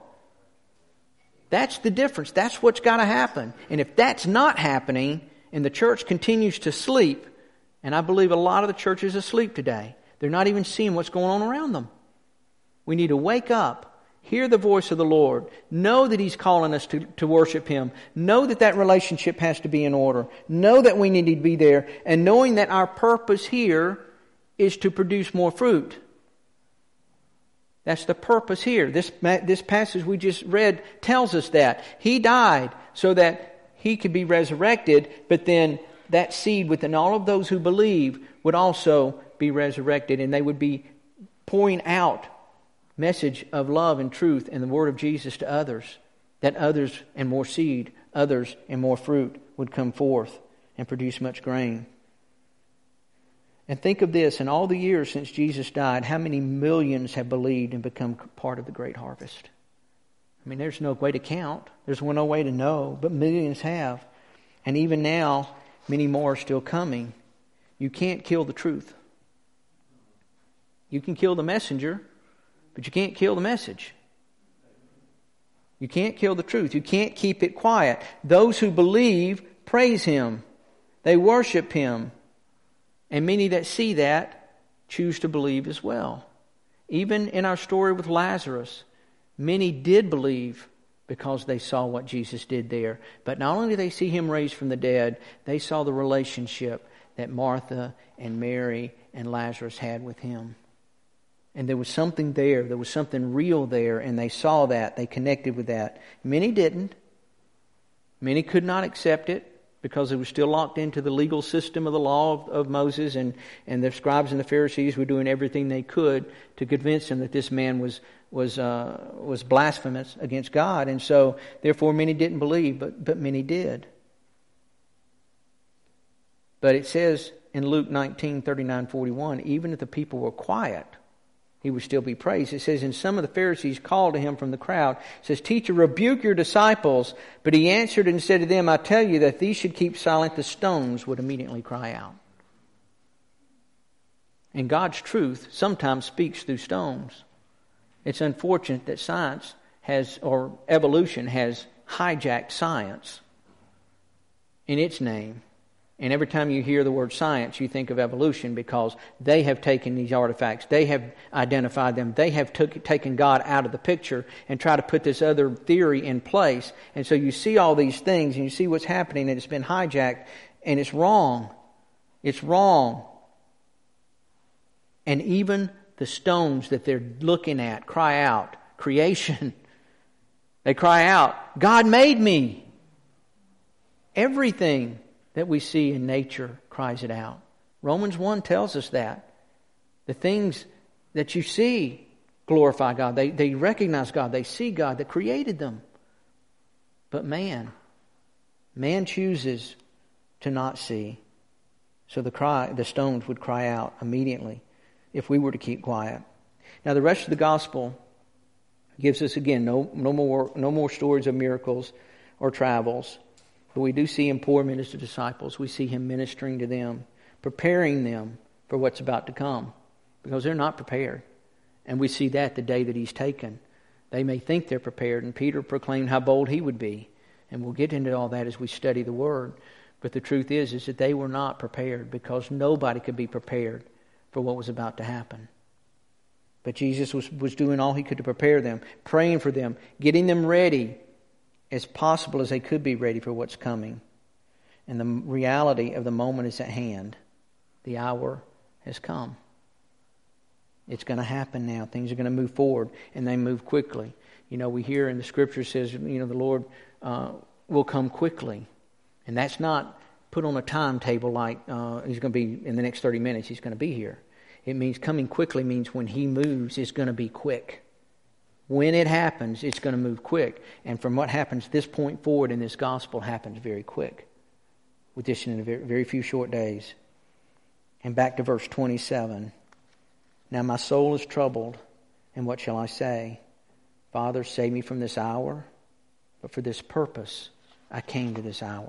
That's the difference. That's what's got to happen. And if that's not happening, and the church continues to sleep, and I believe a lot of the church is asleep today. They're not even seeing what's going on around them. We need to wake up, hear the voice of the Lord, know that he's calling us to, to worship him, know that that relationship has to be in order, know that we need to be there, and knowing that our purpose here is to produce more fruit. That's the purpose here. This, this passage we just read tells us that. He died so that he could be resurrected, but then that seed within all of those who believe would also be resurrected, and they would be pouring out message of love and truth and the word of Jesus to others, that others and more seed, others and more fruit would come forth and produce much grain. And think of this, in all the years since Jesus died, how many millions have believed and become part of the great harvest? I mean, there's no way to count. There's no way to know, but millions have. And even now, many more are still coming. You can't kill the truth. You can kill the messenger, but you can't kill the message. You can't kill the truth. You can't keep it quiet. Those who believe praise Him. They worship Him. And many that see that choose to believe as well. Even in our story with Lazarus, many did believe because they saw what Jesus did there. But not only did they see Him raised from the dead, they saw the relationship that Martha and Mary and Lazarus had with Him. And there was something there. There was something real there. And they saw that. They connected with that. Many didn't. Many could not accept it because they were still locked into the legal system of the law of, of Moses. And, and the scribes and the Pharisees were doing everything they could to convince them that this man was was uh, was blasphemous against God. And so, therefore, many didn't believe, but, but many did. But it says in Luke nineteen, thirty-nine, forty-one, even if the people were quiet, He would still be praised. It says, and some of the Pharisees called to Him from the crowd. It says, Teacher, rebuke your disciples. But He answered and said to them, I tell you that if these should keep silent, the stones would immediately cry out. And God's truth sometimes speaks through stones. It's unfortunate that science has, or evolution has hijacked science in its name. And every time you hear the word science, you think of evolution because they have taken these artifacts. They have identified them. They have took, taken God out of the picture and tried to put this other theory in place. And so you see all these things and you see what's happening and it's been hijacked and it's wrong. It's wrong. And even the stones that they're looking at cry out, creation. They cry out, God made me. Everything that we see in nature cries it out. Romans one tells us that. The things that you see glorify God. They, they recognize God. They see God that created them. But man, man chooses to not see. So the cry, the stones would cry out immediately if we were to keep quiet. Now the rest of the gospel gives us again no, no more no more stories of miracles or travels. But we do see Him pour them into disciples. We see Him ministering to them, preparing them for what's about to come. Because they're not prepared. And we see that the day that He's taken. They may think they're prepared. And Peter proclaimed how bold he would be. And we'll get into all that as we study the Word. But the truth is, is that they were not prepared. Because nobody could be prepared for what was about to happen. But Jesus was, was doing all He could to prepare them. Praying for them. Getting them ready as possible as they could be ready for what's coming. And the reality of the moment is at hand. The hour has come. It's going to happen now. Things are going to move forward, and they move quickly. You know, we hear in the Scripture says, you know, the Lord uh, will come quickly. And that's not put on a timetable like uh, He's going to be, in the next thirty minutes, He's going to be here. It means coming quickly means when He moves, it's going to be quick. When it happens, it's going to move quick. And from what happens this point forward in this gospel happens very quick. With this in a very, very few short days. And back to verse twenty-seven. Now my soul is troubled, and what shall I say? Father, save me from this hour. But for this purpose I came to this hour.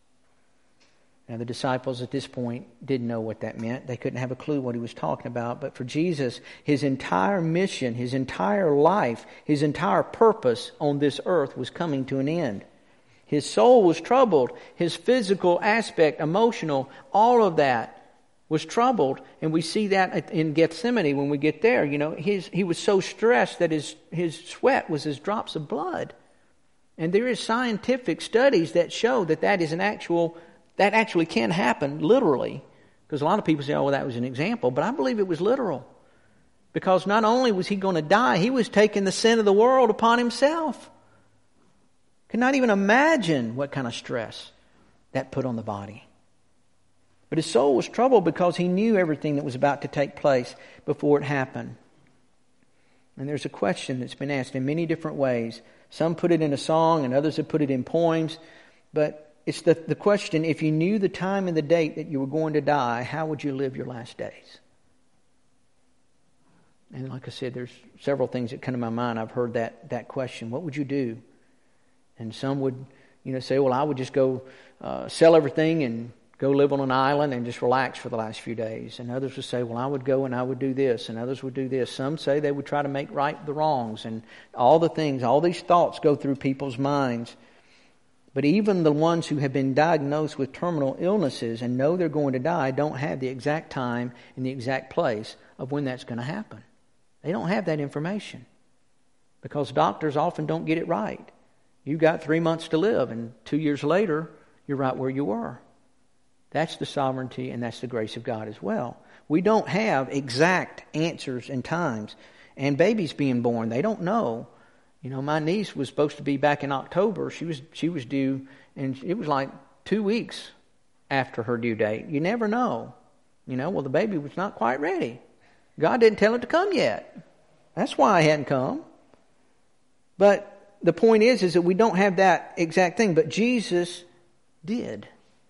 Now the disciples at this point didn't know what that meant. They couldn't have a clue what He was talking about. But for Jesus, His entire mission, His entire life, His entire purpose on this earth was coming to an end. His soul was troubled. His physical aspect, emotional, all of that was troubled. And we see that in Gethsemane when we get there. You know, his, he was so stressed that his, his sweat was as drops of blood. And there is scientific studies that show that that is an actual That actually can happen literally. Because a lot of people say, oh, well, that was an example. But I believe it was literal. Because not only was He going to die, He was taking the sin of the world upon Himself. Could not even imagine what kind of stress that put on the body. But His soul was troubled because He knew everything that was about to take place before it happened. And there's a question that's been asked in many different ways. Some put it in a song and others have put it in poems. But it's the, the question, if you knew the time and the date that you were going to die, how would you live your last days? And like I said, there's several things that come to my mind. I've heard that that question. What would you do? And some would, you know, say, well, I would just go uh, sell everything and go live on an island and just relax for the last few days. And others would say, well, I would go and I would do this. And others would do this. Some say they would try to make right the wrongs. And all the things, all these thoughts go through people's minds. But even the ones who have been diagnosed with terminal illnesses and know they're going to die don't have the exact time and the exact place of when that's going to happen. They don't have that information because doctors often don't get it right. You've got three months to live, and two years later, you're right where you were. That's the sovereignty, and that's the grace of God as well. We don't have exact answers and times. And babies being born, they don't know. You know, my niece was supposed to be back in October. She was she was due, and it was like two weeks after her due date. You never know. You know, well, the baby was not quite ready. God didn't tell it to come yet. That's why it hadn't come. But the point is, is that we don't have that exact thing. But Jesus did.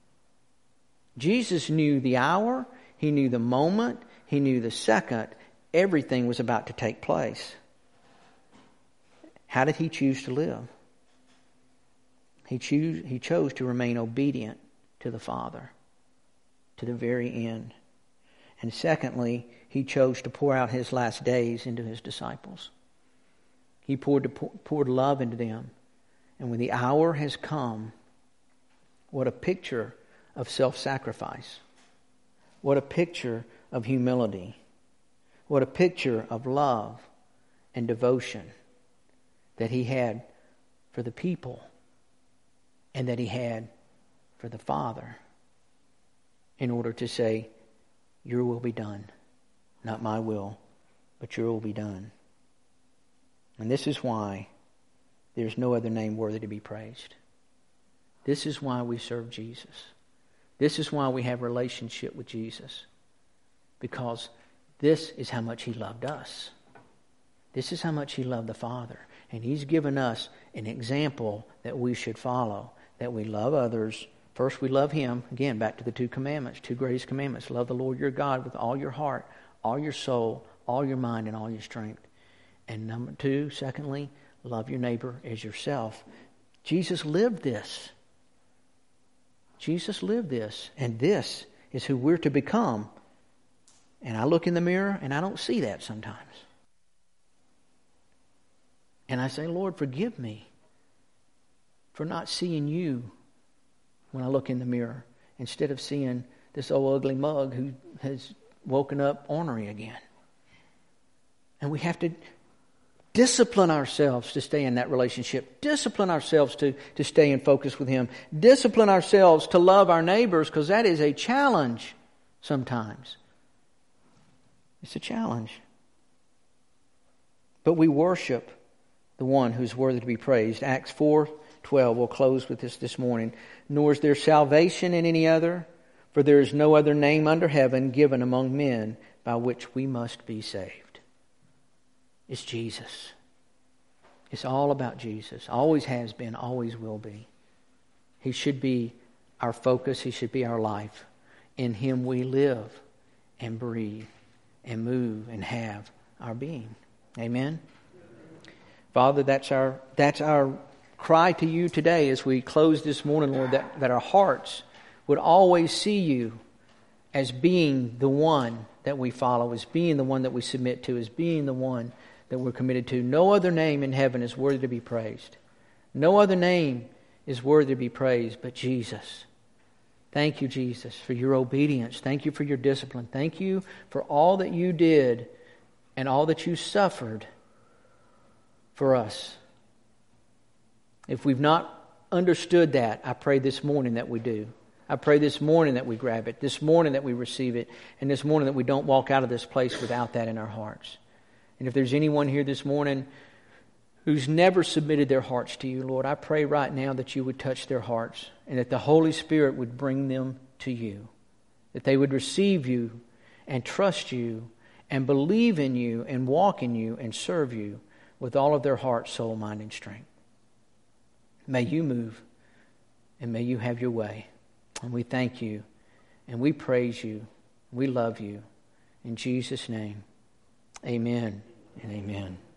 Jesus knew the hour. He knew the moment. He knew the second. Everything was about to take place. How did he choose to live? He choose, he chose to remain obedient to the Father to the very end. And secondly, he chose to pour out his last days into his disciples. He poured, poured love into them. And when the hour has come, what a picture of self-sacrifice. What a picture of humility. What a picture of love and devotion that he had for the people and that he had for the Father in order to say, your will be done. Not my will, but your will be done. And this is why there's no other name worthy to be praised. This is why we serve Jesus. This is why we have a relationship with Jesus. Because this is how much he loved us. This is how much he loved the Father. And he's given us an example that we should follow. That we love others. First we love him. Again, back to the two commandments. Two greatest commandments. Love the Lord your God with all your heart, all your soul, all your mind, and all your strength. And number two, secondly, love your neighbor as yourself. Jesus lived this. Jesus lived this. And this is who we're to become. And I look in the mirror and I don't see that sometimes. And I say, Lord, forgive me for not seeing you when I look in the mirror, instead of seeing this old ugly mug who has woken up ornery again. And we have to discipline ourselves to stay in that relationship. Discipline ourselves to, to stay in focus with him. Discipline ourselves to love our neighbors, because that is a challenge sometimes. It's a challenge. But we worship the one who's worthy to be praised. Acts four twelve, we'll close with this this morning. Nor is there salvation in any other, for there is no other name under heaven given among men by which we must be saved. It's Jesus. It's all about Jesus. Always has been, always will be. He should be our focus. He should be our life. In him we live and breathe and move and have our being. Amen? Father, that's our that's our cry to you today as we close this morning, Lord, that, that our hearts would always see you as being the one that we follow, as being the one that we submit to, as being the one that we're committed to. No other name in heaven is worthy to be praised. No other name is worthy to be praised but Jesus. Thank you, Jesus, for your obedience. Thank you for your discipline. Thank you for all that you did and all that you suffered for us. If we've not understood that, I pray this morning that we do. I pray this morning that we grab it, this morning that we receive it, and this morning that we don't walk out of this place without that in our hearts. And if there's anyone here this morning who's never submitted their hearts to you, Lord, I pray right now that you would touch their hearts and that the Holy Spirit would bring them to you, that they would receive you and trust you and believe in you and walk in you and serve you with all of their heart, soul, mind, and strength. May you move and may you have your way. And we thank you, and we praise you. We love you. In Jesus' name, amen and amen.